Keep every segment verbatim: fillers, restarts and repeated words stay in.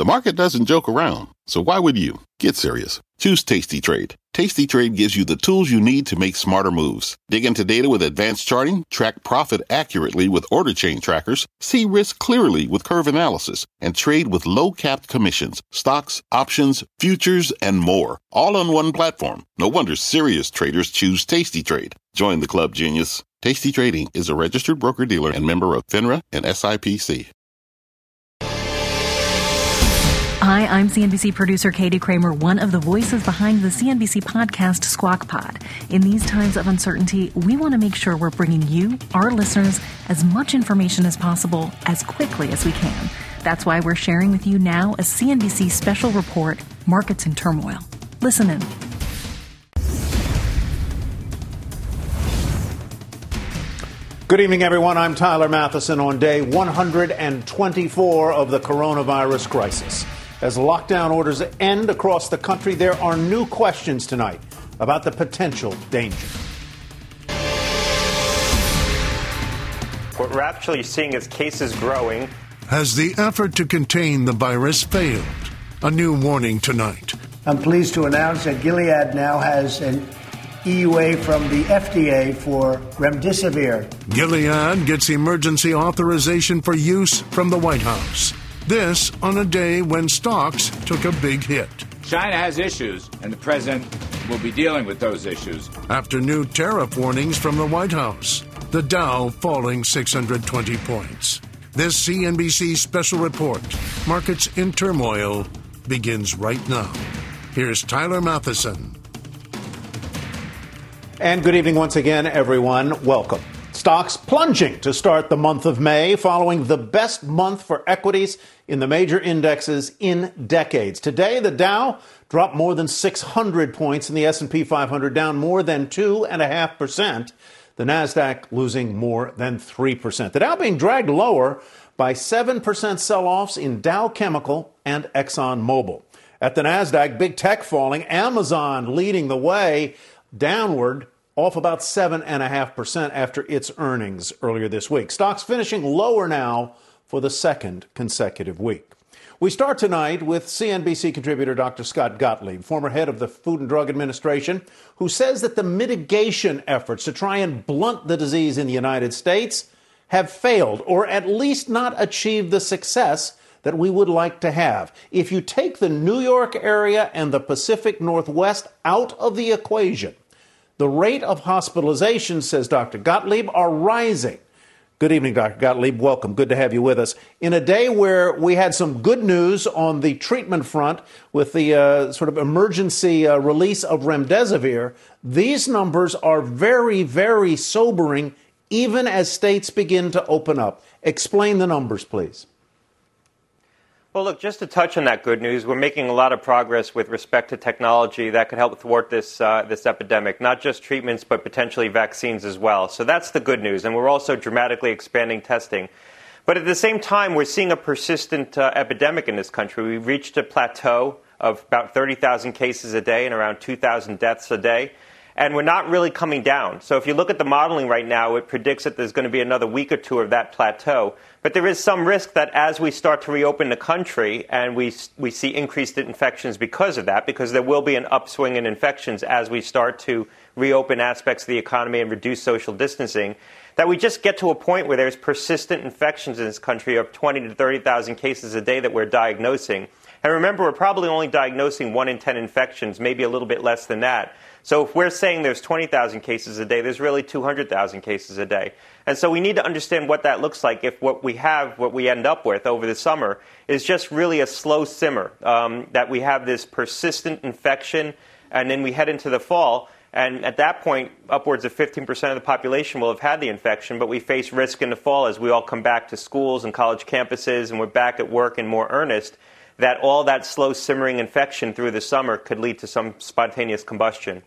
The market doesn't joke around, so why would you? Get serious. Choose Tasty Trade. Tasty Trade gives you the tools you need to make smarter moves. Dig into data with advanced charting, track profit accurately with order chain trackers, see risk clearly with curve analysis, and trade with low-capped commissions, stocks, options, futures, and more. All on one platform. No wonder serious traders choose Tasty Trade. Join the club, genius. Tasty Trading is a registered broker-dealer and member of FINRA and S I P C. Hi, I'm C N B C producer Katie Kramer, one of the voices behind the C N B C podcast Squawk Pod. In these times of uncertainty, we want to make sure we're bringing you, our listeners, as much information as possible as quickly as we can. That's why we're sharing with you now a C N B C special report, Markets in Turmoil. Listen in. Good evening, everyone. I'm Tyler Matheson on day one hundred twenty-four of the coronavirus crisis. As lockdown orders end across the country, there are new questions tonight about the potential danger. What we're actually seeing is cases growing. Has the effort to contain the virus failed? A new warning tonight. I'm pleased to announce that Gilead now has an E U A from the F D A for remdesivir. Gilead gets emergency authorization for use from the White House. This on a day when stocks took a big hit. China has issues, and the president will be dealing with those issues. After new tariff warnings from the White House, the Dow falling six hundred twenty points. This C N B C special report, Markets in Turmoil, begins right now. Here's Tyler Matheson. And good evening once again, everyone. Welcome. Stocks plunging to start the month of May, following the best month for equities in the major indexes in decades. Today, the Dow dropped more than six hundred points, and the S and P five hundred down more than two point five percent. The Nasdaq losing more than three percent. The Dow being dragged lower by seven percent sell-offs in Dow Chemical and ExxonMobil. At the Nasdaq, big tech falling, Amazon leading the way downward, off about seven point five percent after its earnings earlier this week. Stocks finishing lower now for the second consecutive week. We start tonight with C N B C contributor Doctor Scott Gottlieb, former head of the Food and Drug Administration, who says that the mitigation efforts to try and blunt the disease in the United States have failed, or at least not achieved the success that we would like to have. If you take the New York area and the Pacific Northwest out of the equation, the rate of hospitalization, says Doctor Gottlieb, are rising. Good evening, Doctor Gottlieb. Welcome. Good to have you with us. In a day where we had some good news on the treatment front with the uh, sort of emergency uh, release of remdesivir, these numbers are very, very sobering, even as states begin to open up. Explain the numbers, please. Well, look, just to touch on that good news, we're making a lot of progress with respect to technology that could help thwart this uh, this epidemic, not just treatments, but potentially vaccines as well. So that's the good news. And we're also dramatically expanding testing. But at the same time, we're seeing a persistent uh, epidemic in this country. We've reached a plateau of about thirty thousand cases a day and around two thousand deaths a day. And we're not really coming down. So if you look at the modeling right now, it predicts that there's going to be another week or two of that plateau. But there is some risk that as we start to reopen the country and we we see increased infections because of that, because there will be an upswing in infections as we start to reopen aspects of the economy and reduce social distancing, that we just get to a point where there's persistent infections in this country of twenty to thirty thousand cases a day that we're diagnosing. And remember, we're probably only diagnosing one in ten infections, maybe a little bit less than that. So if we're saying there's twenty thousand cases a day, there's really two hundred thousand cases a day. And so we need to understand what that looks like if what we have, what we end up with over the summer, is just really a slow simmer, um, that we have this persistent infection, and then we head into the fall. And at that point, upwards of fifteen percent of the population will have had the infection, but we face risk in the fall as we all come back to schools and college campuses and we're back at work in more earnest, that all that slow simmering infection through the summer could lead to some spontaneous combustion.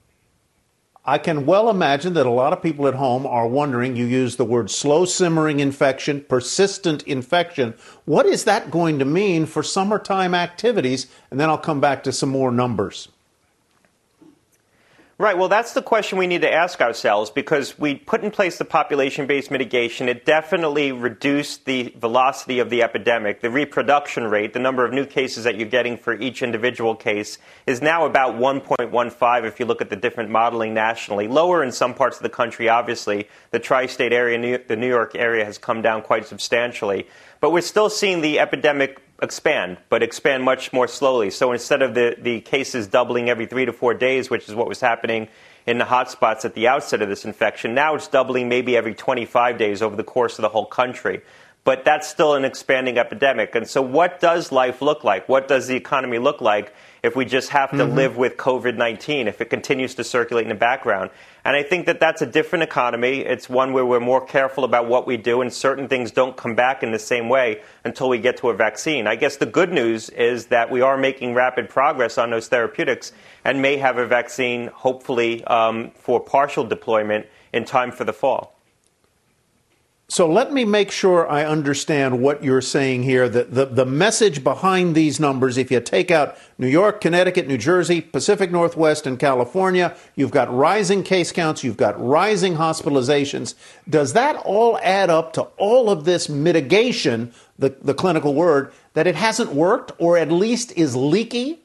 I can well imagine that a lot of people at home are wondering, you use the word slow simmering infection, persistent infection. What is that going to mean for summertime activities? And then I'll come back to some more numbers. Right. Well, that's the question we need to ask ourselves, because we put in place the population-based mitigation. It definitely reduced the velocity of the epidemic. The reproduction rate, the number of new cases that you're getting for each individual case, is now about one point one five if you look at the different modeling nationally. Lower in some parts of the country, obviously. The tri-state area, the New York area, has come down quite substantially. But we're still seeing the epidemic expand, but expand much more slowly. So instead of the, the cases doubling every three to four days, which is what was happening in the hotspots at the outset of this infection, now it's doubling maybe every twenty-five days over the course of the whole country. But that's still an expanding epidemic. And so what does life look like? What does the economy look like if we just have to mm-hmm. live with COVID nineteen, if it continues to circulate in the background? And I think that that's a different economy. It's one where we're more careful about what we do, and certain things don't come back in the same way until we get to a vaccine. I guess the good news is that we are making rapid progress on those therapeutics and may have a vaccine, hopefully, um, for partial deployment in time for the fall. So let me make sure I understand what you're saying here. The, the, the message behind these numbers, if you take out New York, Connecticut, New Jersey, Pacific Northwest, and California, you've got rising case counts, you've got rising hospitalizations. Does that all add up to all of this mitigation, the, the clinical word, that it hasn't worked or at least is leaky?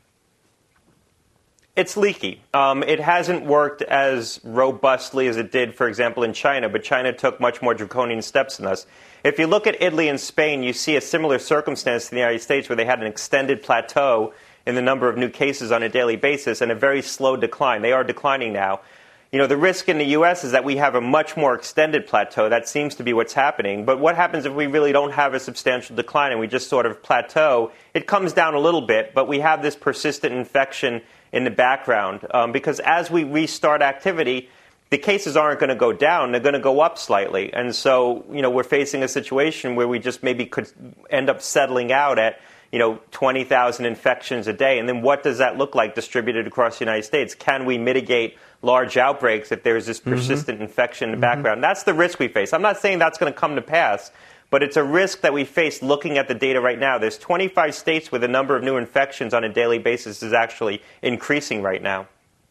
It's leaky. Um, it hasn't worked as robustly as it did, for example, in China, but China took much more draconian steps than us. If you look at Italy and Spain, you see a similar circumstance to the United States, where they had an extended plateau in the number of new cases on a daily basis and a very slow decline. They are declining now. You know, the risk in the U S is that we have a much more extended plateau. That seems to be what's happening. But what happens if we really don't have a substantial decline and we just sort of plateau? It comes down a little bit, but we have this persistent infection in the background, um, because as we restart activity, the cases aren't going to go down, they're going to go up slightly. And so, you know, we're facing a situation where we just maybe could end up settling out at, you know, twenty thousand infections a day. And then what does that look like distributed across the United States? Can we mitigate large outbreaks if there's this persistent mm-hmm. infection in the mm-hmm. background? That's the risk we face. I'm not saying that's going to come to pass, but it's a risk that we face looking at the data right now. There's twenty-five states where the number of new infections on a daily basis is actually increasing right now.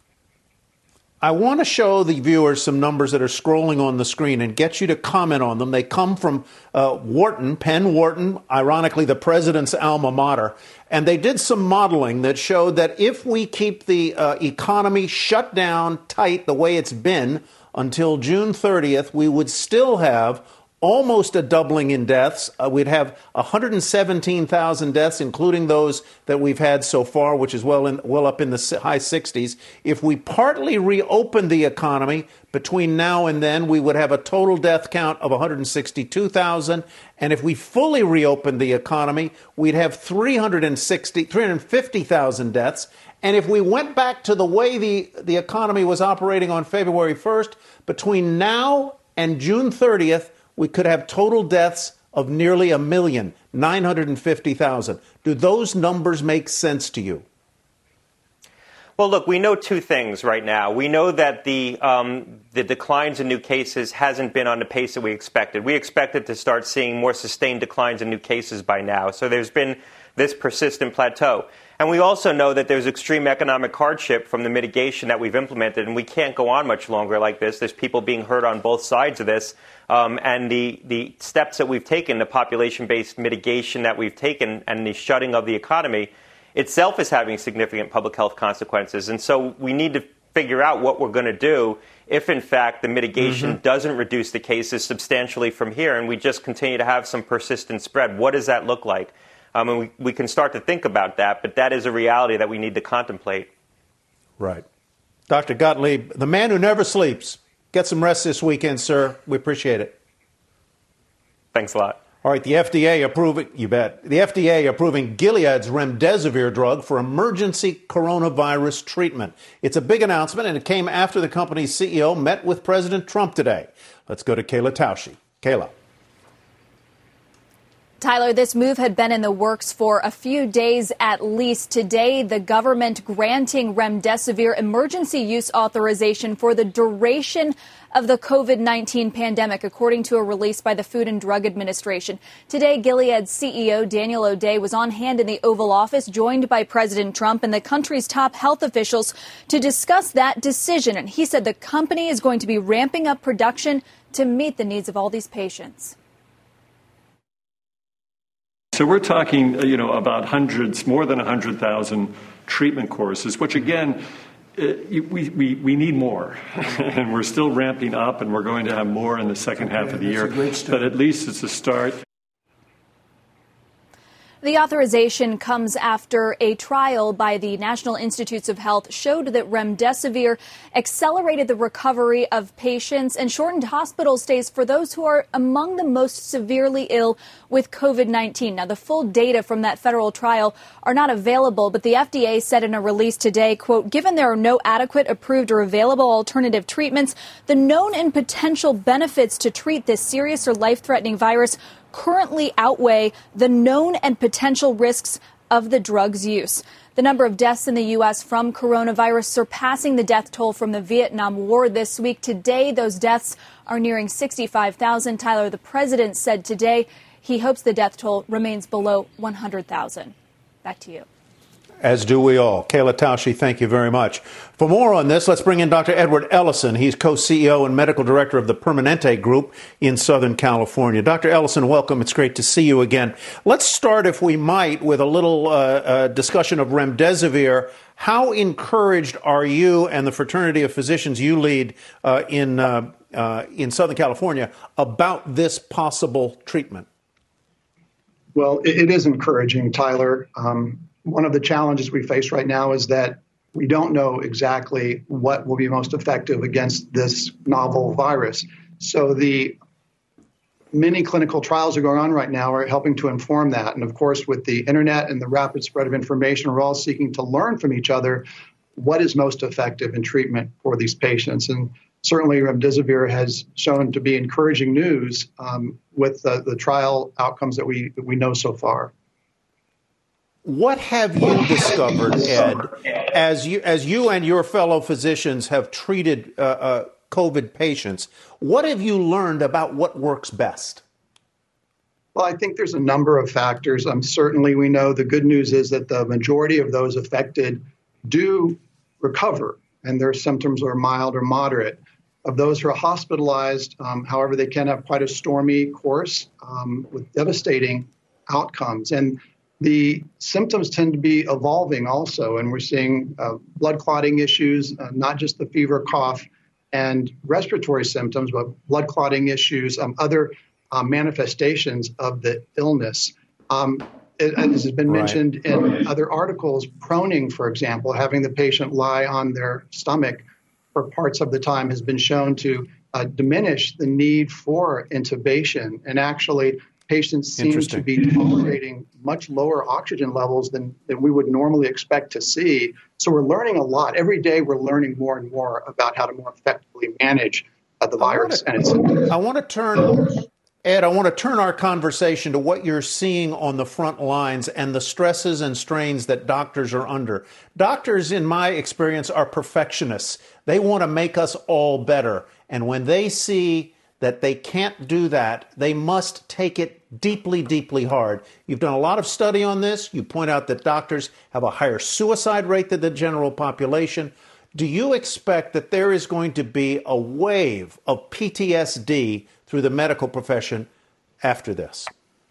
I want to show the viewers some numbers that are scrolling on the screen and get you to comment on them. They come from uh, Wharton, Penn Wharton, ironically the president's alma mater. And they did some modeling that showed that if we keep the uh, economy shut down tight the way it's been until June thirtieth, we would still have almost a doubling in deaths. Uh, we'd have one hundred seventeen thousand deaths, including those that we've had so far, which is well in, well up in the high sixties. If we partly reopen the economy between now and then, we would have a total death count of one hundred sixty-two thousand. And if we fully reopen the economy, we'd have three hundred sixty, three hundred fifty thousand deaths. And if we went back to the way the, the economy was operating on February first, between now and June thirtieth, we could have total deaths of nearly a million, nine hundred fifty thousand. Do those numbers make sense to you? Well, look, we know two things right now. We know that the um, the declines in new cases hasn't been on the pace that we expected. We expected to start seeing more sustained declines in new cases by now. So there's been this persistent plateau. And we also know that there's extreme economic hardship from the mitigation that we've implemented, and we can't go on much longer like this. There's people being hurt on both sides of this. Um, and the, the steps that we've taken, the population-based mitigation that we've taken, and the shutting of the economy itself is having significant public health consequences. And so we need to figure out what we're going to do if, in fact, the mitigation mm-hmm. doesn't reduce the cases substantially from here, and we just continue to have some persistent spread. What does that look like? Um, and we, we can start to think about that, but that is a reality that we need to contemplate. Right. Doctor Gottlieb, the man who never sleeps. Get some rest this weekend, sir. We appreciate it. Thanks a lot. All right, the F D A approving, you bet, the F D A approving Gilead's remdesivir drug for emergency coronavirus treatment. It's a big announcement, and it came after the company's C E O met with President Trump today. Let's go to Kayla Tausche. Kayla. Tyler, this move had been in the works for a few days at least. Today, the government granting remdesivir emergency use authorization for the duration of the COVID nineteen pandemic, according to a release by the Food and Drug Administration. Today, Gilead's C E O Daniel O'Day was on hand in the Oval Office, joined by President Trump and the country's top health officials to discuss that decision. And he said the company is going to be ramping up production to meet the needs of all these patients. So we're talking, you know, about hundreds, more than one hundred thousand treatment courses, which, again, uh, we, we, we need more. And we're still ramping up, and we're going to have more in the second okay, half of the year. But at least it's a start. The authorization comes after a trial by the National Institutes of Health showed that remdesivir accelerated the recovery of patients and shortened hospital stays for those who are among the most severely ill with COVID nineteen. Now, the full data from that federal trial are not available, but the F D A said in a release today, quote, given there are no adequate, approved or available alternative treatments, the known and potential benefits to treat this serious or life-threatening virus currently outweigh the known and potential risks of the drug's use. The number of deaths in the U S from coronavirus surpassing the death toll from the Vietnam War this week. Today, those deaths are nearing sixty-five thousand. Tyler, the president said today he hopes the death toll remains below one hundred thousand. Back to you. As do we all. Kayla Tausche, thank you very much. For more on this, let's bring in Doctor Edward Ellison. He's co-C E O and medical director of the Permanente Group in Southern California. Doctor Ellison, welcome. It's great to see you again. Let's start, if we might, with a little uh, uh, discussion of remdesivir. How encouraged are you and the fraternity of physicians you lead uh, in uh, uh, in Southern California about this possible treatment? Well, it, it is encouraging, Tyler. Um, One of the challenges we face right now is that we don't know exactly what will be most effective against this novel virus. So the many clinical trials that are going on right now are helping to inform that. And of course, with the internet and the rapid spread of information, we're all seeking to learn from each other what is most effective in treatment for these patients. And certainly remdesivir has shown to be encouraging news um, with the, the trial outcomes that we, that we know so far. What have you discovered, Ed, as you as you and your fellow physicians have treated uh, uh, COVID patients? What have you learned about what works best? Well, I think there's a number of factors. Um, certainly, we know the good news is that the majority of those affected do recover, and their symptoms are mild or moderate. Of those who are hospitalized, um, however, they can have quite a stormy course um, with devastating outcomes. And the symptoms tend to be evolving also, and we're seeing uh, blood clotting issues, uh, not just the fever, cough, and respiratory symptoms, but blood clotting issues, um, other uh, manifestations of the illness. Um, it, as has been mentioned right. in right. other articles, proning, for example, having the patient lie on their stomach for parts of the time has been shown to uh, diminish the need for intubation, and actually patients seem to be tolerating much lower oxygen levels than, than we would normally expect to see. So we're learning a lot. Every day we're learning more and more about how to more effectively manage uh, the virus. I and its I want to turn, Ed, I want to turn our conversation to what you're seeing on the front lines and the stresses and strains that doctors are under. Doctors, in my experience, are perfectionists. They want to make us all better. And when they see that they can't do that, they must take it deeply, deeply hard. You've done a lot of study on this. You point out that doctors have a higher suicide rate than the general population. Do you expect that there is going to be a wave of P T S D through the medical profession after this?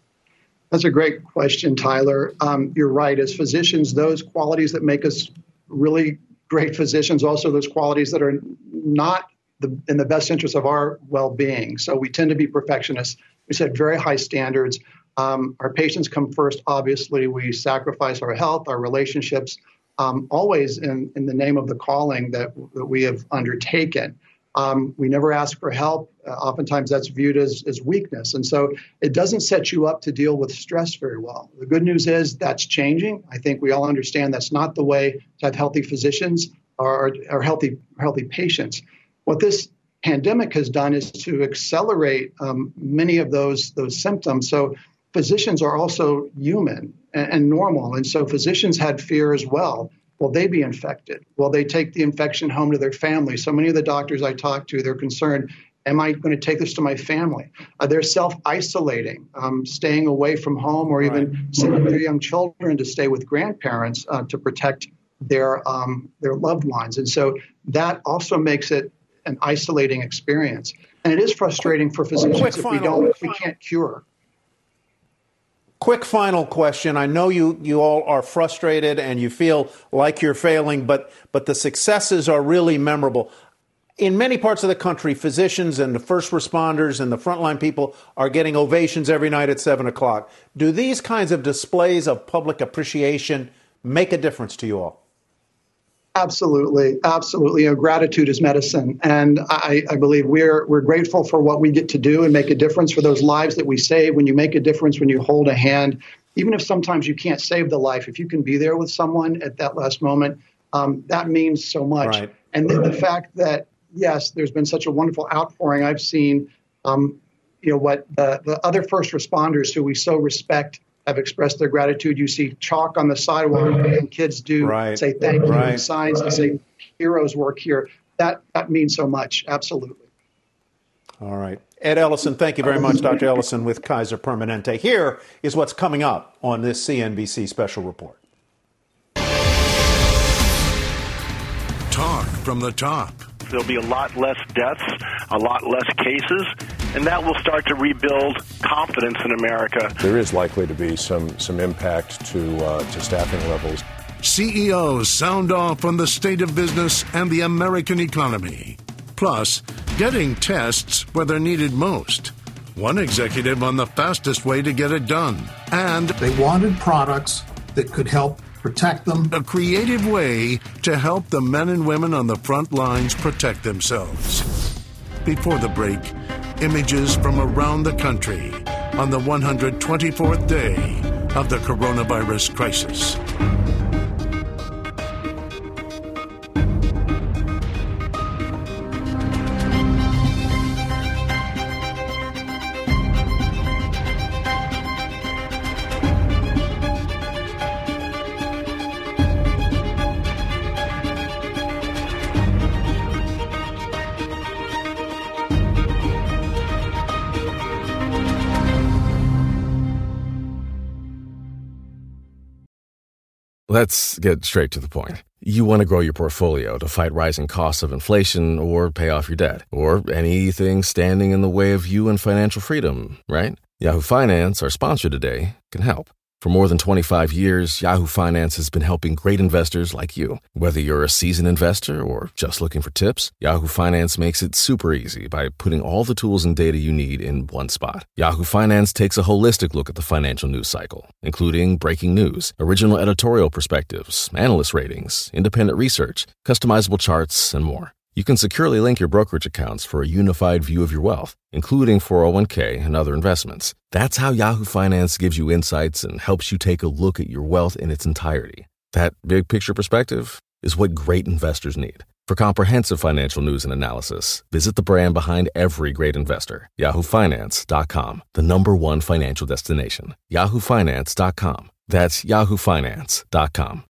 That's a great question, Tyler. Um, you're right. As physicians, those qualities that make us really great physicians, also those qualities that are not The, in the best interest of our well-being. So we tend to be perfectionists. We set very high standards. Um, our patients come first. Obviously, we sacrifice our health, our relationships, um, always in, in the name of the calling that, that we have undertaken. Um, we never ask for help. Uh, oftentimes that's viewed as, as weakness. And so it doesn't set you up to deal with stress very well. The good news is that's changing. I think we all understand that's not the way to have healthy physicians or, or healthy, healthy patients. What this pandemic has done is to accelerate um, many of those those symptoms. So physicians are also human and, and normal. And so physicians had fear as well. Will they be infected? Will they take the infection home to their family? So many of the doctors I talk to, they're concerned, am I going to take this to my family? Uh, they're self-isolating, um, staying away from home, or even right. sending their young children to stay with grandparents uh, to protect their um, their loved ones. And so that also makes it an isolating experience. And it is frustrating for physicians if we don't, if we can't cure. Quick final question. I know you, you all are frustrated and you feel like you're failing, but but the successes are really memorable. In many parts of the country, physicians and the first responders and the frontline people are getting ovations every night at seven o'clock. Do these kinds of displays of public appreciation make a difference to you all? Absolutely. Absolutely. You know, gratitude is medicine. And I, I believe we're we're grateful for what we get to do and make a difference for those lives that we save. When you make a difference, when you hold a hand, even if sometimes you can't save the life, if you can be there with someone at that last moment, um, that means so much. Right. And then the fact that, yes, there's been such a wonderful outpouring. I've seen, um, you know, what the, the other first responders who we so respect have expressed their gratitude. You see chalk on the sidewalk and kids do right. say thank you right. and signs that say heroes work here. That that means so much. Absolutely. All right. Ed Ellison, thank you very much, Doctor Ellison with Kaiser Permanente. Here is what's coming up on this C N B C special report. Talk from the top. There'll be a lot less deaths, a lot less cases, and that will start to rebuild confidence in America. There is likely to be some some impact to uh, to staffing levels. C E Os sound off on the state of business and the American economy. Plus, getting tests where they're needed most. One executive on the fastest way to get it done. And they wanted products that could help protect them. A creative way to help the men and women on the front lines protect themselves. Before the break, images from around the country on the one hundred twenty-fourth day of the coronavirus crisis. Let's get straight to the point. You want to grow your portfolio to fight rising costs of inflation or pay off your debt or anything standing in the way of you and financial freedom, right? Yahoo Finance, our sponsor today, can help. For more than twenty-five years, Yahoo Finance has been helping great investors like you. Whether you're a seasoned investor or just looking for tips, Yahoo Finance makes it super easy by putting all the tools and data you need in one spot. Yahoo Finance takes a holistic look at the financial news cycle, including breaking news, original editorial perspectives, analyst ratings, independent research, customizable charts, and more. You can securely link your brokerage accounts for a unified view of your wealth, including four oh one k and other investments. That's how Yahoo Finance gives you insights and helps you take a look at your wealth in its entirety. That big picture perspective is what great investors need. For comprehensive financial news and analysis, visit the brand behind every great investor, yahoo finance dot com, the number one financial destination, yahoo finance dot com. That's yahoo finance dot com.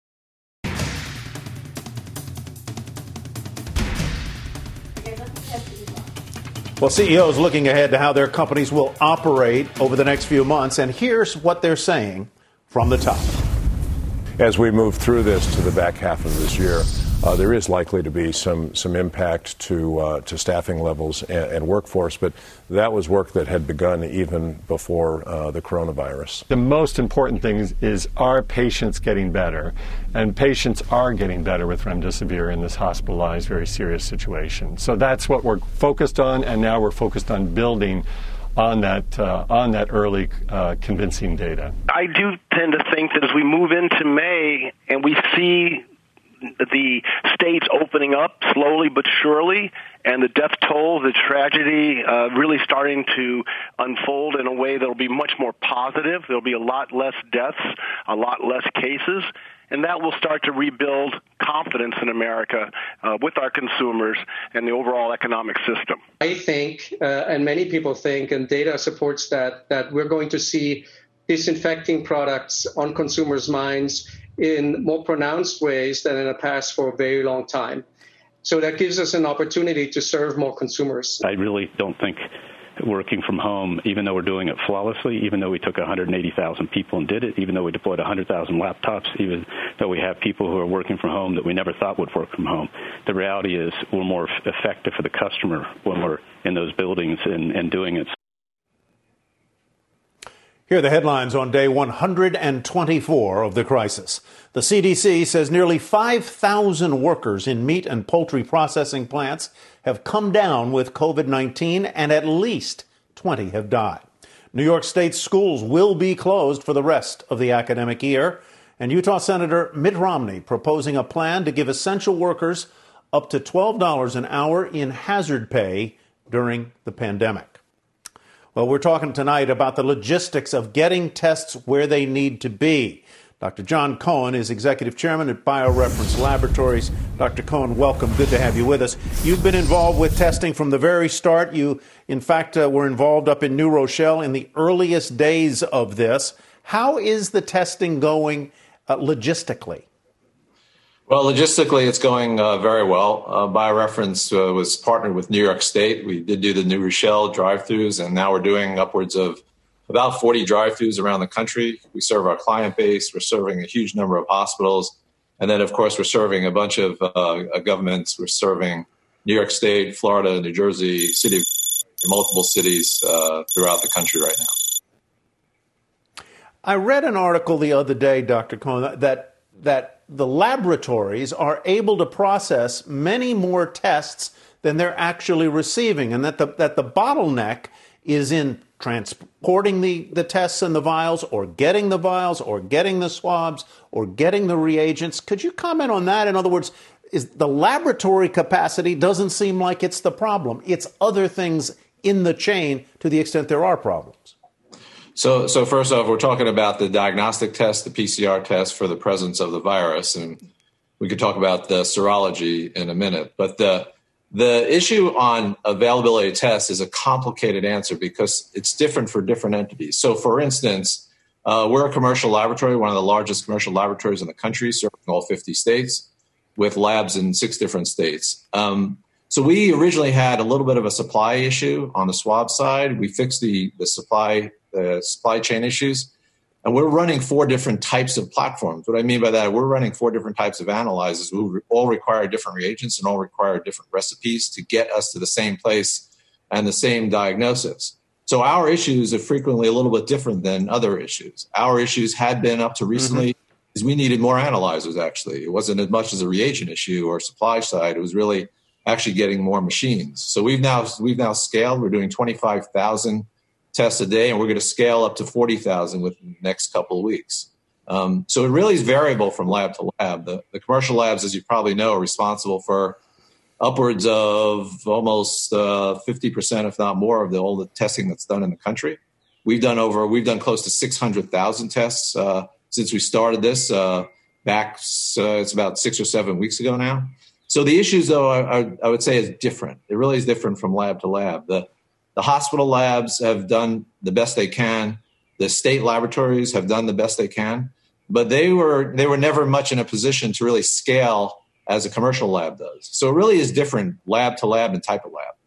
Well, C E Os looking ahead to how their companies will operate over the next few months, and here's what they're saying from the top. As we move through this to the back half of this year, uh, there is likely to be some some impact to uh, to staffing levels and, and workforce, but that was work that had begun even before uh, the coronavirus. The most important thing is, is are patients getting better? And patients are getting better with remdesivir in this hospitalized, very serious situation. So that's what we're focused on, and now we're focused on building on that uh, on that early uh, convincing data. I do tend to think that as we move into May and we see the states opening up slowly but surely, and the death toll, the tragedy uh, really starting to unfold in a way that will be much more positive. There'll be a lot less deaths, a lot less cases, and that will start to rebuild confidence in America uh, with our consumers and the overall economic system. I think, uh, and many people think, and data supports that, that we're going to see disinfecting products on consumers' minds in more pronounced ways than in the past for a very long time. So that gives us an opportunity to serve more consumers. I really don't think working from home, even though we're doing it flawlessly, even though we took one hundred eighty thousand people and did it, even though we deployed one hundred thousand laptops, even though we have people who are working from home that we never thought would work from home, the reality is we're more effective for the customer when we're in those buildings and, and doing it. Here are the headlines on day one hundred twenty-four of the crisis. The C D C says nearly five thousand workers in meat and poultry processing plants have come down with COVID nineteen, and at least twenty have died. New York State schools will be closed for the rest of the academic year. And Utah Senator Mitt Romney proposing a plan to give essential workers up to twelve dollars an hour in hazard pay during the pandemic. Well, we're talking tonight about the logistics of getting tests where they need to be. Doctor John Cohen is executive chairman at BioReference Laboratories. Doctor Cohen, welcome. Good to have you with us. You've been involved with testing from the very start. You, in fact, uh, were involved up in New Rochelle in the earliest days of this. How is the testing going uh, logistically? Well, logistically, it's going uh, very well. Uh, BioReference uh, was partnered with New York State. We did do the New Rochelle drive-thrus, and now we're doing upwards of about forty drive-thrus around the country. We serve our client base. We're serving a huge number of hospitals. And then, of course, we're serving a bunch of uh, governments. We're serving New York State, Florida, New Jersey, city, multiple cities uh, throughout the country right now. I read an article the other day, Doctor Cohen, that that the laboratories are able to process many more tests than they're actually receiving, and that the that the bottleneck is in transporting the, the tests and the vials, or getting the vials, or getting the swabs, or getting the reagents. Could you comment on that? In other words, is the laboratory capacity doesn't seem like it's the problem. It's other things in the chain to the extent there are problems. So, so first off, we're talking about the diagnostic test, the P C R test for the presence of the virus, and we could talk about the serology in a minute. But the the issue on availability of tests is a complicated answer because it's different for different entities. So, for instance, uh, we're a commercial laboratory, one of the largest commercial laboratories in the country, serving all fifty states, with labs in six different states. Um, so we originally had a little bit of a supply issue on the swab side. We fixed the the supply. the supply chain issues. And we're running four different types of platforms. What I mean by that, we're running four different types of analyzers who all require different reagents and all require different recipes to get us to the same place and the same diagnosis. So our issues are frequently a little bit different than other issues. Our issues had been up to recently mm-hmm. is we needed more analyzers, actually. It wasn't as much as a reagent issue or supply side. It was really actually getting more machines. So we've now we've now scaled. We're doing twenty-five thousand tests a day, and we're going to scale up to forty thousand within the next couple of weeks. Um, so it really is variable from lab to lab. The, the commercial labs, as you probably know, are responsible for upwards of almost uh, fifty percent, if not more, of the, all the testing that's done in the country. We've done over, we've done close to six hundred thousand tests uh, since we started this uh, back, uh, it's about six or seven weeks ago now. So the issues, though, are, are, I would say is different. It really is different from lab to lab. The The hospital labs have done the best they can. The state laboratories have done the best they can, but they were they were never much in a position to really scale as a commercial lab does. So it really is different lab to lab and type of lab.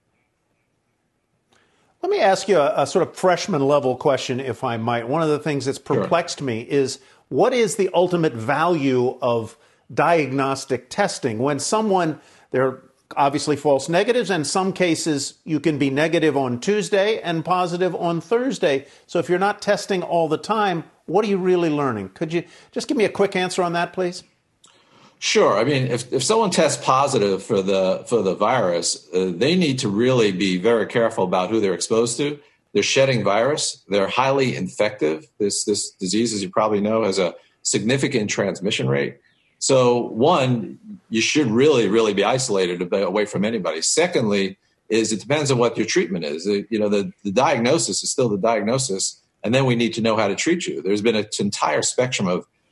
Let me ask you a, a sort of freshman level question, if I might. One of the things that's perplexed sure. me is what is the ultimate value of diagnostic testing when someone they're obviously false negatives. In some cases, you can be negative on Tuesday and positive on Thursday. So if you're not testing all the time, what are you really learning? Could you just give me a quick answer on that, please? Sure. I mean, if, if someone tests positive for the for the virus, uh, they need to really be very careful about who they're exposed to. They're shedding virus. They're highly infective. This this disease, as you probably know, has a significant transmission rate. So one, you should really, really be isolated away from anybody. Secondly, is it depends on what your treatment is. You know, the, the diagnosis is still the diagnosis, and then we need to know how to treat you. There's been an entire spectrum of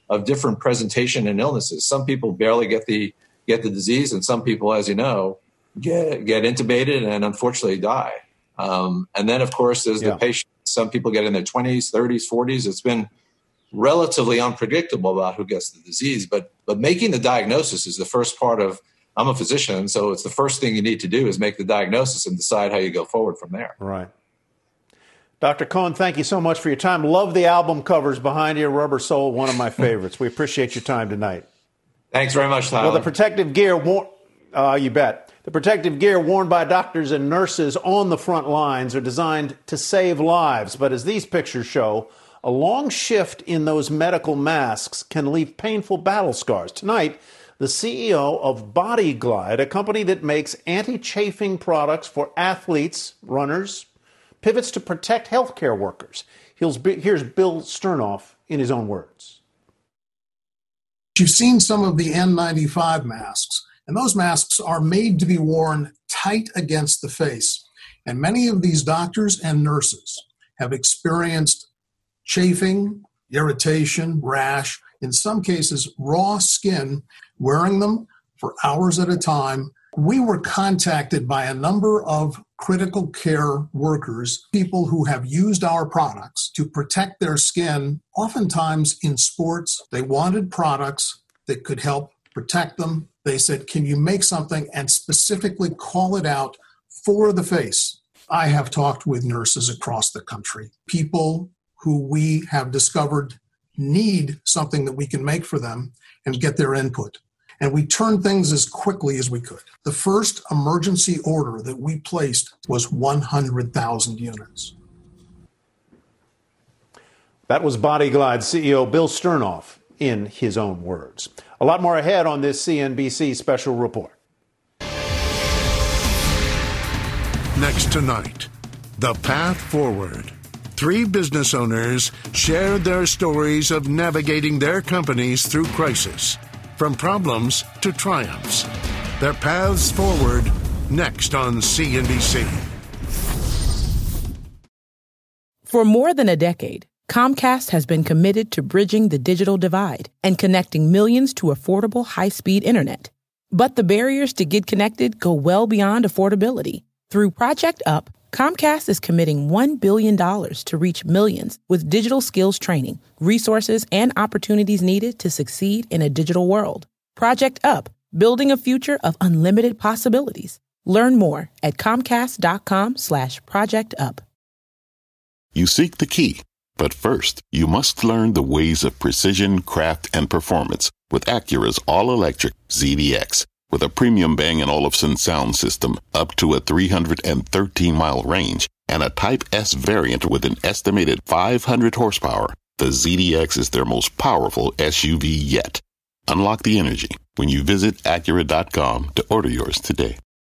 of different presentation and illnesses. Some people barely get the get the disease, and some people, as you know, get get intubated and unfortunately die. Um, and then, of course, there's yeah. the patient. Some people get in their twenties, thirties, forties. It's been relatively unpredictable about who gets the disease. But but making the diagnosis is the first part of. I'm a physician, so it's the first thing you need to do is make the diagnosis and decide how you go forward from there. Right. Doctor Cohen, thank you so much for your time. Love the album covers behind you. Rubber Soul, one of my favorites. We appreciate your time tonight. Thanks very much, Tyler. Well, the protective gear, wor- uh, you bet. The protective gear worn by doctors and nurses on the front lines are designed to save lives. But as these pictures show, a long shift in those medical masks can leave painful battle scars. Tonight, the C E O of BodyGlide, a company that makes anti-chafing products for athletes, runners, pivots to protect healthcare workers. Here's Bill Sternoff in his own words. You've seen some of the N ninety-five masks, and those masks are made to be worn tight against the face. And many of these doctors and nurses have experienced chafing, irritation, rash, in some cases raw skin, wearing them for hours at a time. We were contacted by a number of critical care workers, people who have used our products to protect their skin, oftentimes in sports. They wanted products that could help protect them. They said, can you make something and specifically call it out for the face? I have talked with nurses across the country, people who we have discovered need something that we can make for them and get their input. And we turned things as quickly as we could. The first emergency order that we placed was one hundred thousand units. That was BodyGlide C E O Bill Sternoff in his own words. A lot more ahead on this C N B C special report. Next tonight, The Path Forward. Three business owners shared their stories of navigating their companies through crisis, from problems to triumphs. Their paths forward, next on C N B C. For more than a decade, Comcast has been committed to bridging the digital divide and connecting millions to affordable high-speed internet. But the barriers to get connected go well beyond affordability. Through Project Up, Comcast is committing one billion dollars to reach millions with digital skills training, resources, and opportunities needed to succeed in a digital world. Project Up, building a future of unlimited possibilities. Learn more at comcast.com slash project up. You seek the key, but first, you must learn the ways of precision, craft, and performance with Acura's all-electric Z D X. With a premium Bang and Olufsen sound system up to a three hundred thirteen mile range and a Type S variant with an estimated five hundred horsepower, the Z D X is their most powerful S U V yet. Unlock the energy when you visit Acura dot com to order yours today.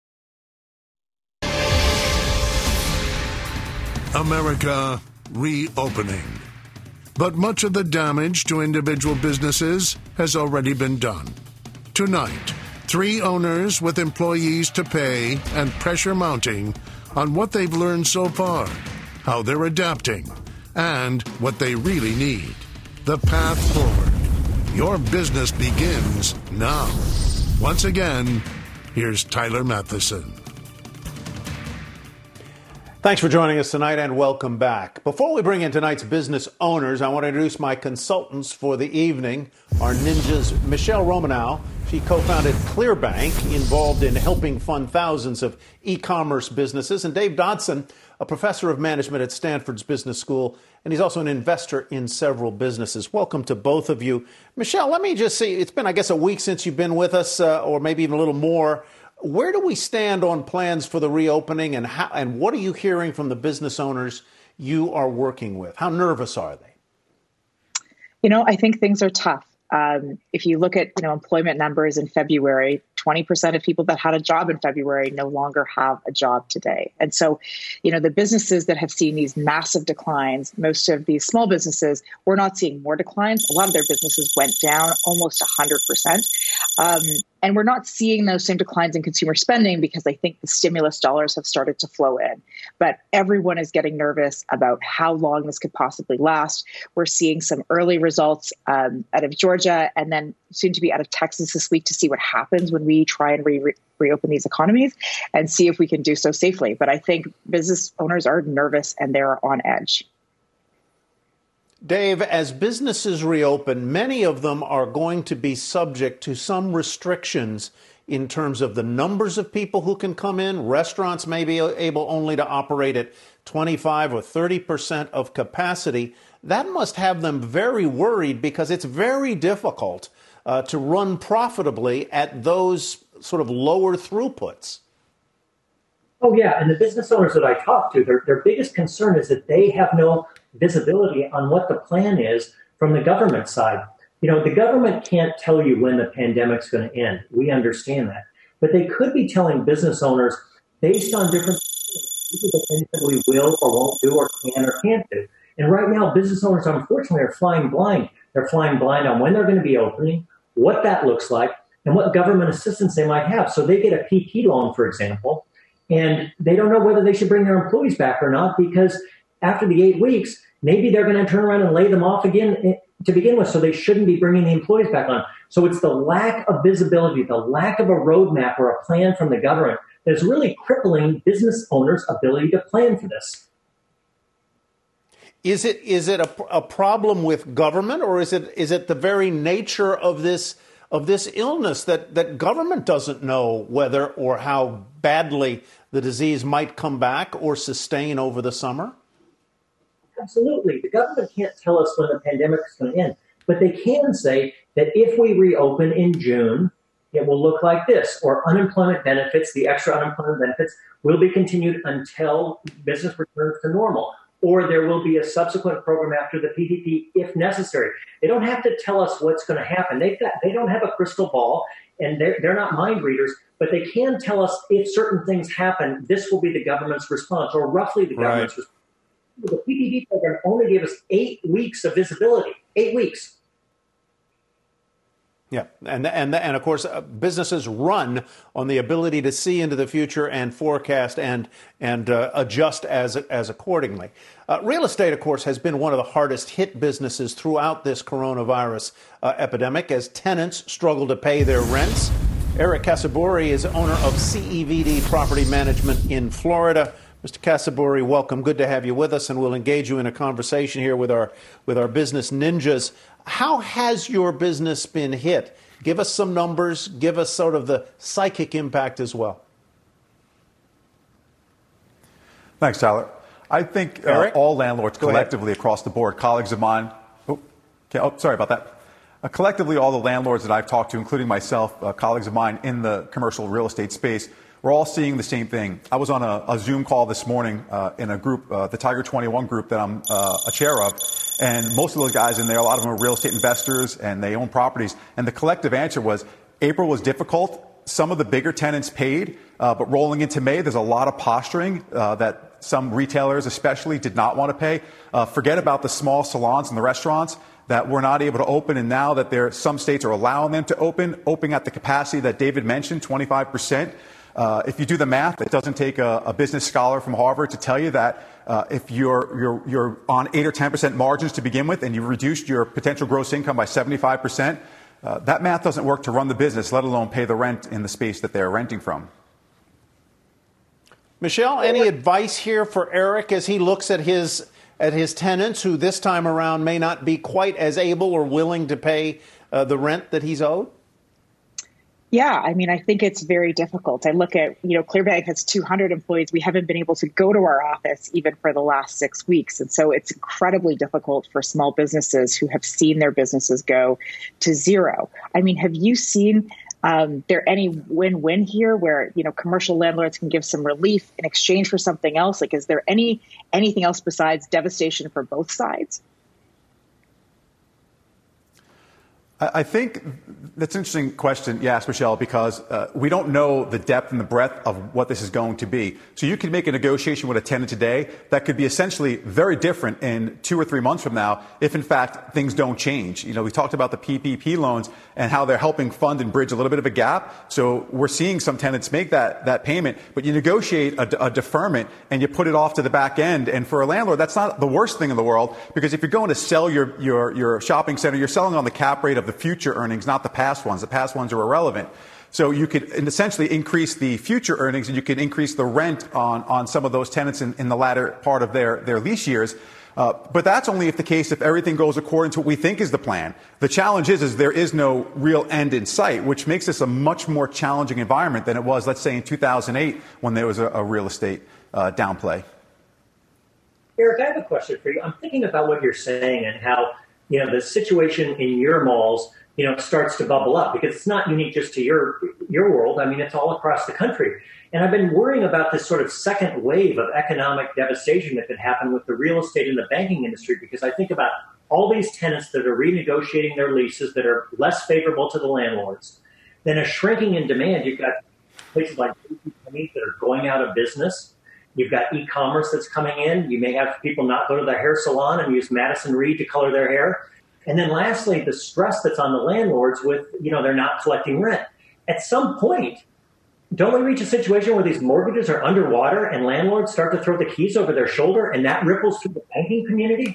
America reopening. But much of the damage to individual businesses has already been done. Tonight, three owners with employees to pay and pressure mounting on what they've learned so far, how they're adapting, and what they really need. The path forward. Your business begins now. Once again, here's Tyler Matheson. Thanks for joining us tonight and welcome back. Before we bring in tonight's business owners, I want to introduce my consultants for the evening. Our ninjas, Michelle Romanow. She co-founded ClearBank, involved in helping fund thousands of e-commerce businesses. And Dave Dodson, a professor of management at Stanford's Business School, and he's also an investor in several businesses. Welcome to both of you. Michelle, let me just see, it's been, I guess, a week since you've been with us, uh, or maybe even a little more. Where do we stand on plans for the reopening, and how, and what are you hearing from the business owners you are working with? How nervous are they? You know, I think things are tough. Um, if you look at, you know, employment numbers in February, twenty percent of people that had a job in February no longer have a job today. And so, you know, the businesses that have seen these massive declines, most of these small businesses, we're not seeing more declines. A lot of their businesses went down almost one hundred percent. Um, and we're not seeing those same declines in consumer spending because I think the stimulus dollars have started to flow in. But everyone is getting nervous about how long this could possibly last. We're seeing some early results um, out of Georgia and then soon to be out of Texas this week to see what happens when we try and re- re- reopen these economies and see if we can do so safely. But I think business owners are nervous and they're on edge. Dave, as businesses reopen, many of them are going to be subject to some restrictions in terms of the numbers of people who can come in. Restaurants may be able only to operate at twenty-five or thirty percent of capacity. That must have them very worried because it's very difficult uh, to run profitably at those sort of lower throughputs. Oh, yeah. And the business owners that I talk to, their, their biggest concern is that they have no visibility on what the plan is from the government side. You know, the government can't tell you when the pandemic's going to end. We understand that. But they could be telling business owners, based on different these are the things that we will or won't do or can or can't do. And right now, business owners, unfortunately, are flying blind. They're flying blind on when they're going to be opening, what that looks like, and what government assistance they might have. So they get a P P loan, for example, and they don't know whether they should bring their employees back or not because after the eight weeks, maybe they're going to turn around and lay them off again to begin with, so they shouldn't be bringing the employees back on. So it's the lack of visibility, the lack of a roadmap or a plan from the government that's really crippling business owners' ability to plan for this. Is it is it a, a problem with government, or is it is it the very nature of this of this illness that, that government doesn't know whether or how badly the disease might come back or sustain over the summer? Absolutely. The government can't tell us when the pandemic is going to end, but they can say that if we reopen in June, it will look like this, or unemployment benefits, the extra unemployment benefits will be continued until business returns to normal, or there will be a subsequent program after the P P P if necessary. They don't have to tell us what's going to happen. They've got, they don't have a crystal ball, and they're, they're not mind readers, but they can tell us if certain things happen, this will be the government's response, or roughly the government's response. The P P P program only gave us eight weeks of visibility, eight weeks. Yeah, and and and of course, uh, businesses run on the ability to see into the future and forecast and and uh, adjust as as accordingly. Uh, real estate, of course, has been one of the hardest hit businesses throughout this coronavirus uh, epidemic as tenants struggle to pay their rents. Eric Casaburi is owner of C E V D Property Management in Florida. Mister Casaburi, welcome. Good to have you with us, and we'll engage you in a conversation here with our with our business ninjas. How has your business been hit? Give us some numbers. Give us sort of the psychic impact as well. Thanks, Tyler. I think uh, all landlords collectively across the board, colleagues of mine, oh, okay, oh sorry about that. Uh, collectively, all the landlords that I've talked to, including myself, uh, colleagues of mine in the commercial real estate space, we're all seeing the same thing. I was on a, a Zoom call this morning uh, in a group, uh, the Tiger twenty-one group that I'm uh, a chair of, and most of those guys in there, a lot of them are real estate investors and they own properties. And the collective answer was April was difficult. Some of the bigger tenants paid, uh, but rolling into May, there's a lot of posturing uh, that some retailers especially did not want to pay. Uh, forget about the small salons and the restaurants that were not able to open, and now that there some states are allowing them to open, opening at the capacity that David mentioned, twenty-five percent. Uh, if you do the math, it doesn't take a, a business scholar from Harvard to tell you that uh, if you're, you're, you're on eight or ten percent margins to begin with and you've reduced your potential gross income by seventy-five percent, uh, that math doesn't work to run the business, let alone pay the rent in the space that they're renting from. Michelle, any advice here for Eric as he looks at his at his tenants who this time around may not be quite as able or willing to pay uh, the rent that he's owed? Yeah, I mean, I think it's very difficult. I look at, you know, Clearbag has two hundred employees. We haven't been able to go to our office even for the last six weeks. And so it's incredibly difficult for small businesses who have seen their businesses go to zero. I mean, have you seen um, there any win-win here where, you know, commercial landlords can give some relief in exchange for something else? Like, is there any anything else besides devastation for both sides? I think that's an interesting question you asked, Michelle, because uh, we don't know the depth and the breadth of what this is going to be. So you could make a negotiation with a tenant today that could be essentially very different in two or three months from now if, in fact, things don't change. You know, we talked about the P P P loans and how they're helping fund and bridge a little bit of a gap. So we're seeing some tenants make that, that payment, but you negotiate a, a deferment and you put it off to the back end. And for a landlord, that's not the worst thing in the world, because if you're going to sell your, your, your shopping center, you're selling on the cap rate of the future earnings, not the past ones. The past ones are irrelevant. So you could essentially increase the future earnings, and you could increase the rent on, on some of those tenants in, in the latter part of their, their lease years. Uh, but that's only if the case if everything goes according to what we think is the plan. The challenge is, is there is no real end in sight, which makes this a much more challenging environment than it was, let's say, in two thousand eight when there was a, a real estate uh, downplay. Eric, I have a question for you. I'm thinking about what you're saying and how, you know, the situation in your malls, you know, starts to bubble up, because it's not unique just to your your world. I mean, it's all across the country. And I've been worrying about this sort of second wave of economic devastation that could happen with the real estate and the banking industry, because I think about all these tenants that are renegotiating their leases that are less favorable to the landlords. Then a shrinking in demand. You've got places like that are going out of business. You've got e-commerce that's coming in. You may have people not go to the hair salon and use Madison Reed to color their hair. And then lastly, the stress that's on the landlords with, you know, they're not collecting rent. At some point, don't we reach a situation where these mortgages are underwater and landlords start to throw the keys over their shoulder, and that ripples through the banking community?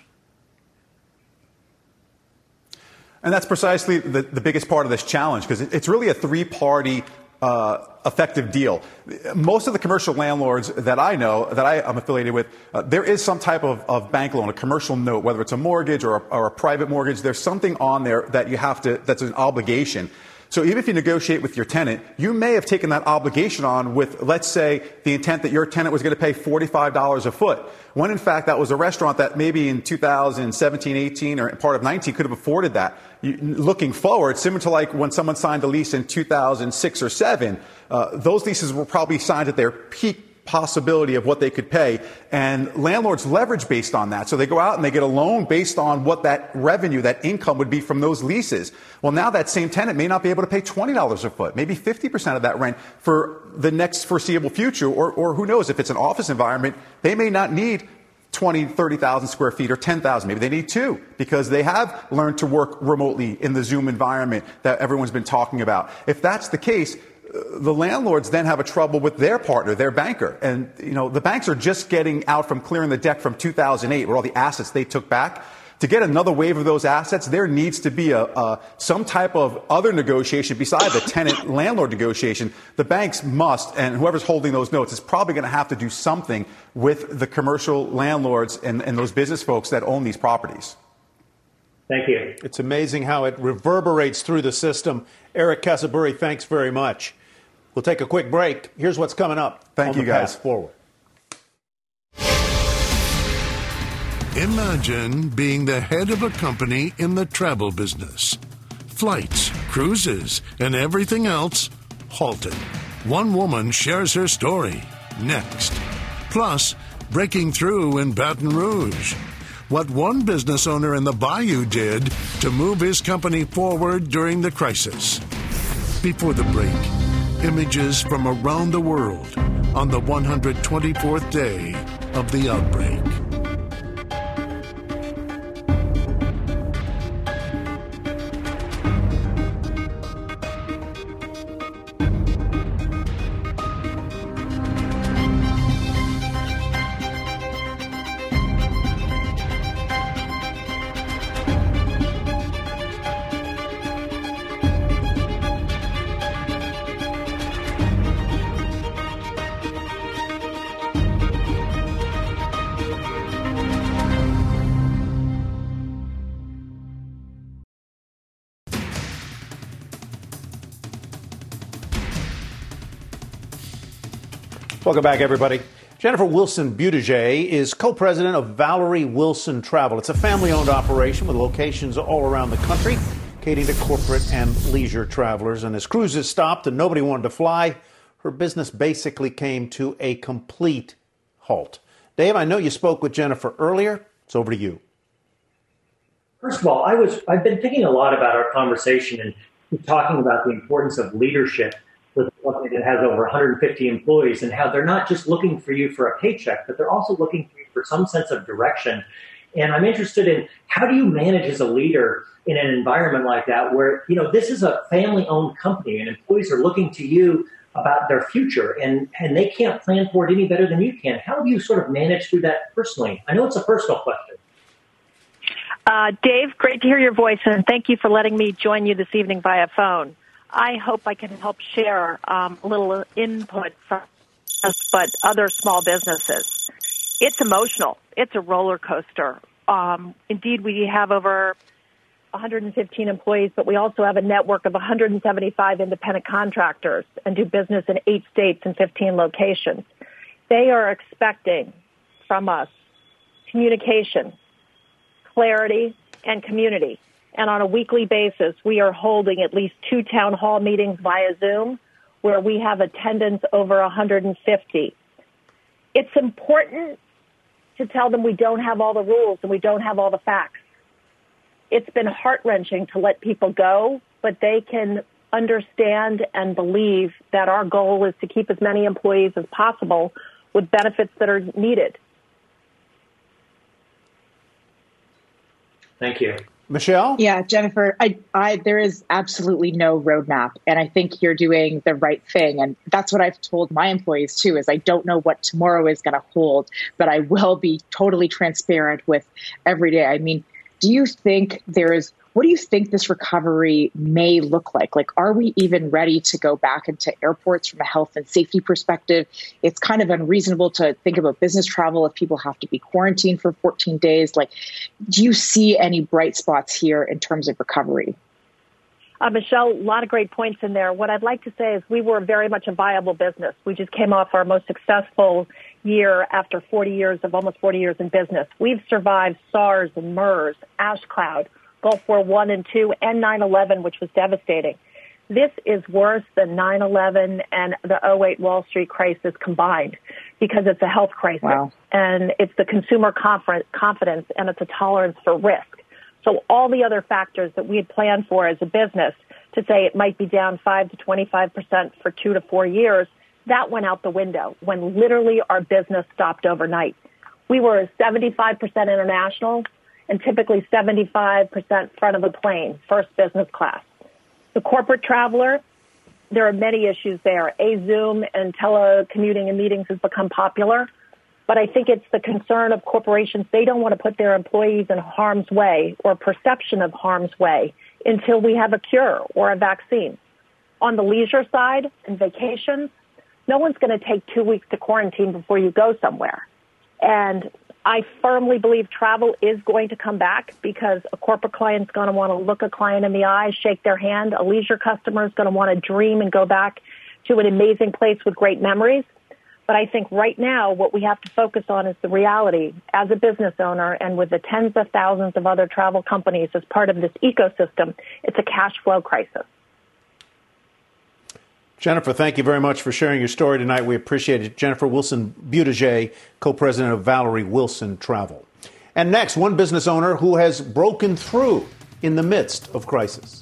And that's precisely the, the biggest part of this challenge, because it, it's really a three-party Uh, effective deal. Most of the commercial landlords that I know, that I am affiliated with, uh, there is some type of, of bank loan, a commercial note, whether it's a mortgage or a, or a private mortgage. There's something on there that you have to, that's an obligation. So even if you negotiate with your tenant, you may have taken that obligation on with, let's say, the intent that your tenant was going to pay forty-five dollars a foot, when in fact that was a restaurant that maybe in two thousand seventeen, eighteen, or part of nineteen could have afforded that. You, looking forward, similar to like when someone signed a lease in two thousand six or seven, uh, those leases were probably signed at their peak possibility of what they could pay, and landlords leverage based on that. So they go out and they get a loan based on what that revenue, that income would be from those leases. Well, now that same tenant may not be able to pay twenty dollars a foot, maybe fifty percent of that rent for the next foreseeable future, or, or who knows, if it's an office environment, they may not need twenty, thirty thousand square feet or ten thousand. Maybe they need two, because they have learned to work remotely in the Zoom environment that everyone's been talking about. If that's the case, the landlords then have a trouble with their partner, their banker. And, you know, the banks are just getting out from clearing the deck from two thousand eight, where all the assets they took back. To get another wave of those assets, there needs to be a, a some type of other negotiation besides the tenant-landlord negotiation. The banks must, and whoever's holding those notes is probably going to have to do something with the commercial landlords and, and those business folks that own these properties. Thank you. It's amazing how it reverberates through the system. Eric Casaburi, thanks very much. We'll take a quick break. Here's what's coming up. Thank you, guys. Path forward. Imagine being the head of a company in the travel business. Flights, cruises, and everything else halted. One woman shares her story next. Plus, breaking through in Baton Rouge. What one business owner in the Bayou did to move his company forward during the crisis. Before the break, images from around the world on the one hundred twenty-fourth day of the outbreak. Welcome back, everybody. Jennifer Wilson-Buttigieg is co-president of Valerie Wilson Travel. It's a family-owned operation with locations all around the country, catering to corporate and leisure travelers. And as cruises stopped and nobody wanted to fly, her business basically came to a complete halt. Dave, I know you spoke with Jennifer earlier. It's over to you. First of all, I was, I've been thinking a lot about our conversation and talking about the importance of leadership with a company that has over one hundred fifty employees and how they're not just looking for you for a paycheck, but they're also looking for you for some sense of direction. And I'm interested in how do you manage as a leader in an environment like that where, you know, this is a family-owned company and employees are looking to you about their future and, and they can't plan for it any better than you can. How do you sort of manage through that personally? I know it's a personal question. Uh, Dave, great to hear your voice, and thank you for letting me join you this evening via phone. I hope I can help share um, a little input from us, but other small businesses. It's emotional. It's a roller coaster. Um, indeed, we have over one hundred fifteen employees, but we also have a network of one hundred seventy-five independent contractors and do business in eight states and fifteen locations. They are expecting from us communication, clarity, and community. And on a weekly basis, we are holding at least two town hall meetings via Zoom where we have attendance over one hundred fifty. It's important to tell them we don't have all the rules and we don't have all the facts. It's been heart-wrenching to let people go, but they can understand and believe that our goal is to keep as many employees as possible with benefits that are needed. Thank you. Michelle? Yeah, Jennifer, I, I, there is absolutely no roadmap, and I think you're doing the right thing. And that's what I've told my employees, too, is I don't know what tomorrow is going to hold, but I will be totally transparent with every day. I mean, do you think there is, what do you think this recovery may look like? Like, are we even ready to go back into airports from a health and safety perspective? It's kind of unreasonable to think about business travel if people have to be quarantined for fourteen days. Like, do you see any bright spots here in terms of recovery? Uh, Michelle, a lot of great points in there. What I'd like to say is we were very much a viable business. We just came off our most successful year after forty years of almost forty years in business. We've survived SARS and MERS, Ash Cloud, Gulf War One and Two, and nine eleven, which was devastating. This is worse than nine eleven and the oh eight Wall Street crisis combined because it's a health crisis. Wow. And it's the consumer confidence and it's a tolerance for risk. So all the other factors that we had planned for as a business to say it might be down five to twenty-five percent for two to four years, that went out the window when literally our business stopped overnight. We were seventy-five percent international and typically seventy-five percent front of the plane, first business class. The corporate traveler, there are many issues there. A Zoom and telecommuting and meetings has become popular, but I think it's the concern of corporations. They don't want to put their employees in harm's way or perception of harm's way until we have a cure or a vaccine. On the leisure side and vacations, no one's going to take two weeks to quarantine before you go somewhere. And I firmly believe travel is going to come back because a corporate client's going to want to look a client in the eye, shake their hand. A leisure customer is going to want to dream and go back to an amazing place with great memories. But I think right now what we have to focus on is the reality as a business owner and with the tens of thousands of other travel companies as part of this ecosystem, it's a cash flow crisis. Jennifer, thank you very much for sharing your story tonight. We appreciate it. Jennifer Wilson-Buttigieg, co-president of Valerie Wilson Travel. And next, one business owner who has broken through in the midst of crisis.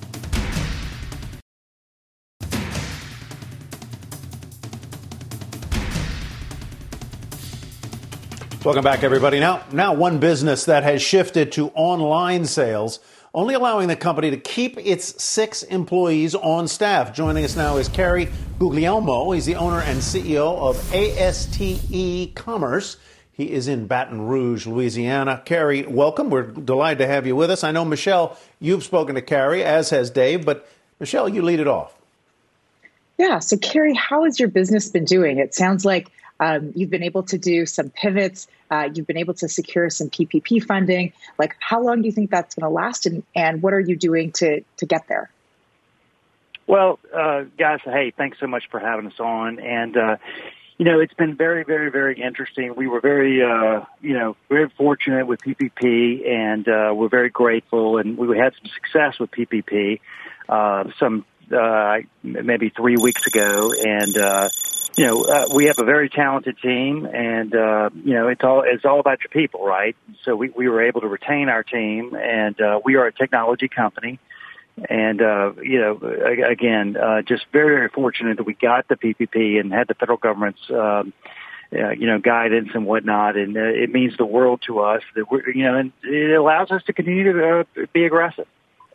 Welcome back, everybody. Now, now one business that has shifted to online sales, only allowing the company to keep its six employees on staff. Joining us now is Cary Guglielmo. He's the owner and C E O of A S T E Commerce. He is in Baton Rouge, Louisiana. Cary, welcome. We're delighted to have you with us. I know, Michelle, you've spoken to Cary, as has Dave, but Michelle, you lead it off. Yeah. So, Cary, how has your business been doing? It sounds like um, you've been able to do some pivots. Uh, you've been able to secure some P P P funding. Like, how long do you think that's going to last, and, and what are you doing to, to get there? Well, uh, guys, hey, thanks so much for having us on. And, uh, you know, it's been very, very, very interesting. We were very, uh, you know, very fortunate with P P P, and uh, we're very grateful. And we had some success with P P P uh, some uh, maybe three weeks ago. And, uh, you know, uh, we have a very talented team, and uh, you know, it's all it's all about your people, right? So we, we were able to retain our team, and uh, we are a technology company, and uh, you know, again, uh, just very very fortunate that we got the P P P and had the federal government's um, uh, you know guidance and whatnot, and uh, it means the world to us that we're you know, and it allows us to continue to uh, be aggressive.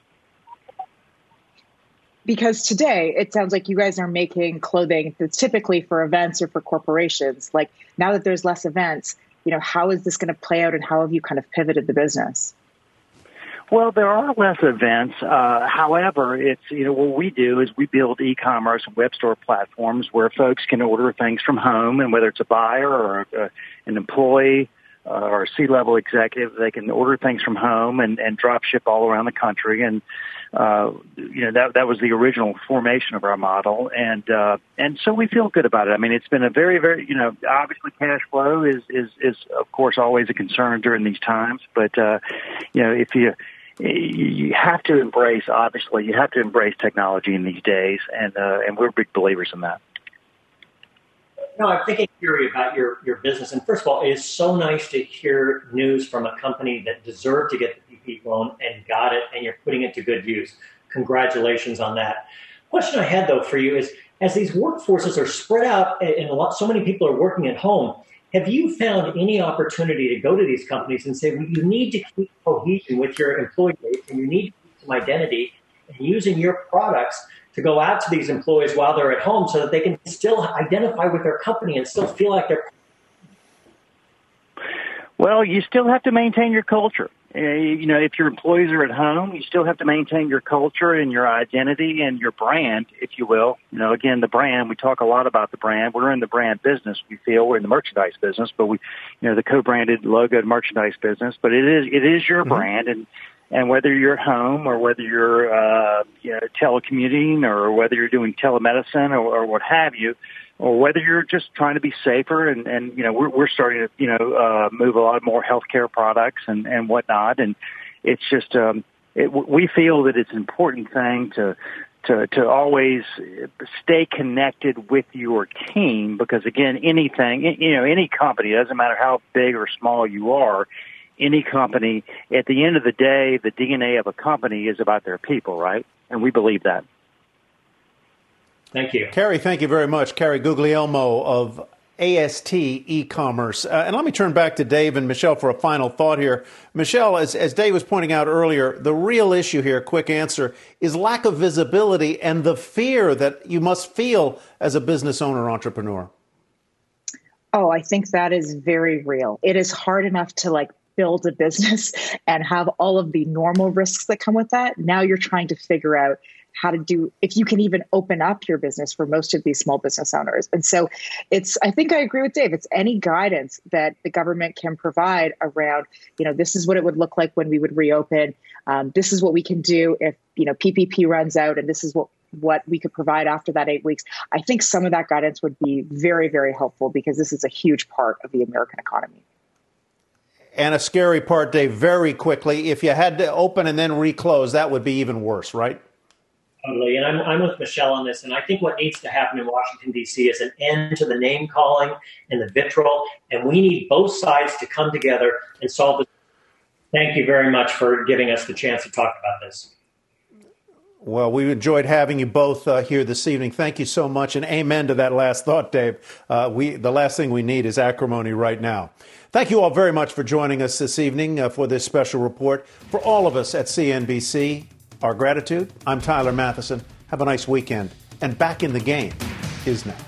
Because today, it sounds like you guys are making clothing that's typically for events or for corporations. Like, now that there's less events, you know, how is this going to play out, and how have you kind of pivoted the business? Well, there are less events. Uh, however, it's, you know, what we do is we build e-commerce and web store platforms where folks can order things from home, and whether it's a buyer or a, an employee uh, or a C-level executive, they can order things from home and, and drop ship all around the country. And Uh, you know, that that was the original formation of our model, and uh, and so we feel good about it. I mean, it's been a very, very, you know, obviously cash flow is is is of course always a concern during these times, but uh, you know, if you you have to embrace, obviously, you have to embrace technology in these days, and uh, and we're big believers in that. No, I'm thinking, Gary, about your, your business. And first of all, it is so nice to hear news from a company that deserved to get the P P P loan and got it, and you're putting it to good use. Congratulations on that. Question I had, though, for you is, as these workforces are spread out and a lot, so many people are working at home, have you found any opportunity to go to these companies and say, well, you need to keep cohesion with your employee base, and you need to keep some identity, and using your products to go out to these employees while they're at home so that they can still identify with their company and still feel like they're... Well, you still have to maintain your culture. Uh, you know, if your employees are at home, you still have to maintain your culture and your identity and your brand, if you will. You know, again, the brand, we talk a lot about the brand. We're in the brand business, we feel. We're in the merchandise business, but we, you know, the co-branded logoed merchandise business. But it is it is your mm-hmm. brand, and And whether you're at home or whether you're uh, you know, telecommuting or whether you're doing telemedicine or, or what have you, or whether you're just trying to be safer, and, and you know, we're, we're starting to, you know, uh, move a lot more healthcare products and, and whatnot. And it's just, um, it, we feel that it's an important thing to, to, to always stay connected with your team, because again, anything, you know, any company, it doesn't matter how big or small you are, any company, at the end of the day, the D N A of a company is about their people, right? And we believe that. Thank you. Carrie, thank you very much. Carrie Guglielmo of A S T e-commerce. Uh, and let me turn back to Dave and Michelle for a final thought here. Michelle, as, as Dave was pointing out earlier, the real issue here, quick answer, is lack of visibility and the fear that you must feel as a business owner entrepreneur. Oh, I think that is very real. It is hard enough to like build a business and have all of the normal risks that come with that. Now you're trying to figure out how to do, if you can even open up your business for most of these small business owners. And so it's, I think I agree with Dave. It's any guidance that the government can provide around, you know, this is what it would look like when we would reopen. Um, this is what we can do if, you know, P P P runs out, and this is what, what we could provide after that eight weeks. I think some of that guidance would be very, very helpful, because this is a huge part of the American economy. And a scary part, Dave, very quickly, if you had to open and then reclose, that would be even worse, right? Totally. And I'm, I'm with Michelle on this. And I think what needs to happen in Washington, D C is an end to the name calling and the vitriol. And we need both sides to come together and solve this. Thank you very much for giving us the chance to talk about this. Well, we enjoyed having you both uh, here this evening. Thank you so much. And amen to that last thought, Dave. Uh, we the last thing we need is acrimony right now. Thank you all very much for joining us this evening uh, for this special report. For all of us at C N B C, our gratitude. I'm Tyler Matheson. Have a nice weekend. And Back in the Game is next.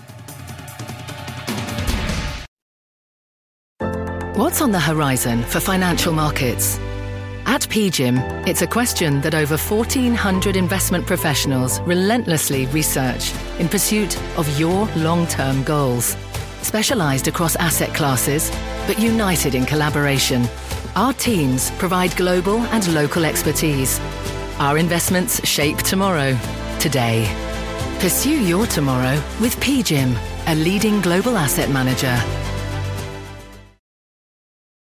What's on the horizon for financial markets? At P G I M, it's a question that over fourteen hundred investment professionals relentlessly research in pursuit of your long-term goals. Specialized across asset classes, but united in collaboration, our teams provide global and local expertise. Our investments shape tomorrow, today. Pursue your tomorrow with P G I M, a leading global asset manager.